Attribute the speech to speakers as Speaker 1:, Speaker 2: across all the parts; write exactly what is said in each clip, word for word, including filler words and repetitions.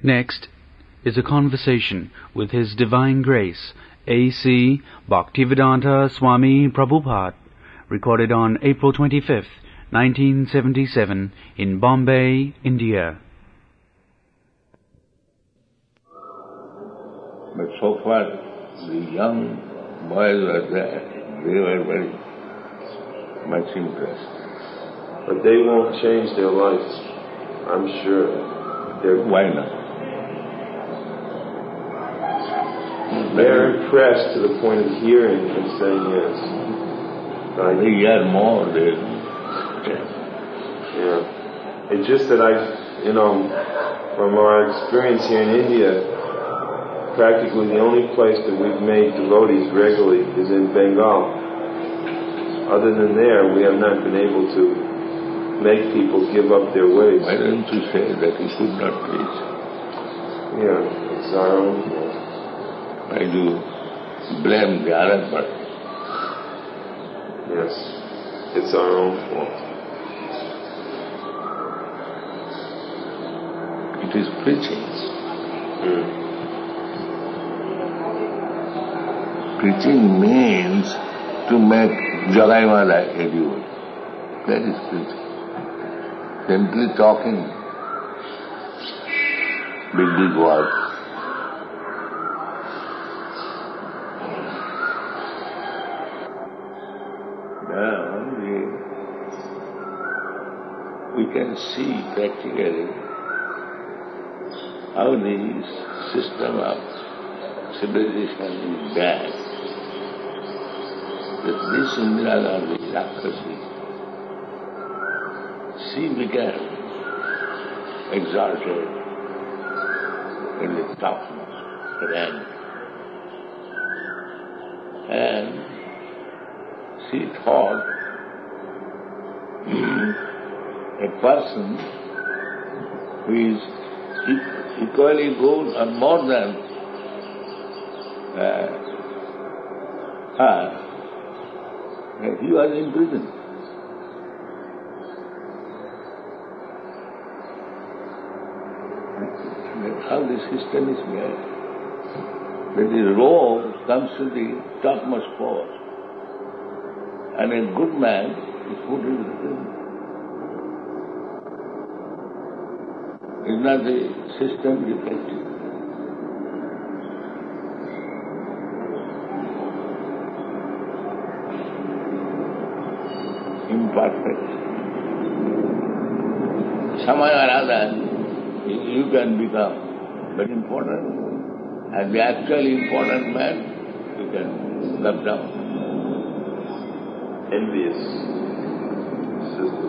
Speaker 1: Next is a conversation with His Divine Grace, A C Bhaktivedanta Swami Prabhupada, recorded on April twenty-fifth, nineteen seventy-seven, in Bombay, India.
Speaker 2: But so far, the young boys were there. They were very much impressed.
Speaker 3: But they won't change their lives, I'm sure. They're,
Speaker 2: Why not?
Speaker 3: They're impressed to the point of hearing and saying yes. I
Speaker 2: They hear more. They,
Speaker 3: Yeah. It's just that I, you know, from our experience here in India, practically the only place that we've made devotees regularly is in Bengal. Other than there, we have not been able to make people give up their ways.
Speaker 2: why don't you say that you could not preach?
Speaker 3: Yeah, it's our own fault.
Speaker 2: Why do you blame the other party?
Speaker 3: Yes, it's our own fault.
Speaker 2: It is preaching.
Speaker 3: Mm.
Speaker 2: Preaching means to make Jagai Mala a devotee. That is preaching. Simply talking big, big words. Now we, we can see practically how the system of civilization is bad. That this Indira Gandhi, Rakshasi, she began exalted in the topmost rank. And she thought a person who is equally good or more than uh, her, he was in prison. That's how the system is made. That the rogue comes to the topmost post, and a good man is put into the prison. Is not the system defective? Imperfect. Somehow or other, you can become very important, and the actually important man, you can love down.
Speaker 3: Envious system.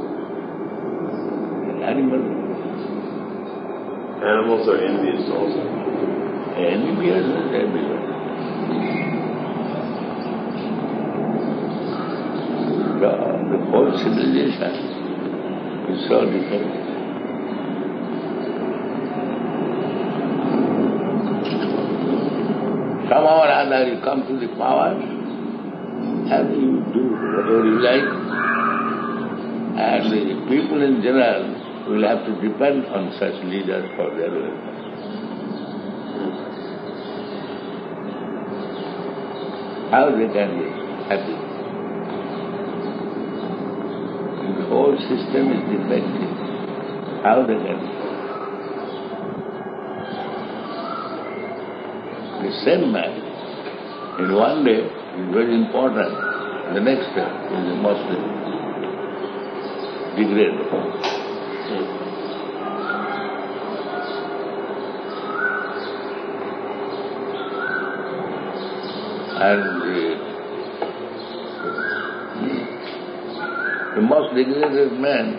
Speaker 2: Animal.
Speaker 3: Animals are envious also.
Speaker 2: Envious is everywhere. The, the whole civilization is so different. Somehow or other you come to the power and you do whatever you like, and the people in general will have to depend on such leaders for their welfare. How they can be happy? The whole system is defective. How they can be? The same man, in one day, is very important. The next day is the most degraded. And the, the most degraded man,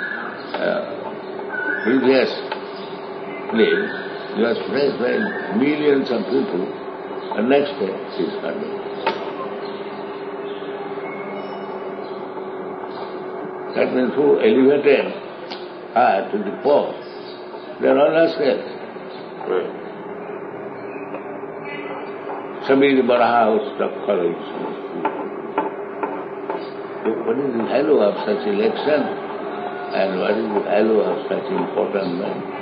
Speaker 2: uh, previous place, he was praised by millions of people, and next day he is condemned. That means who elevated her to the poor, they are all rascals.
Speaker 3: Right.
Speaker 2: Somebody bought a house of college. What is the value of such election, and what is the value of such important man?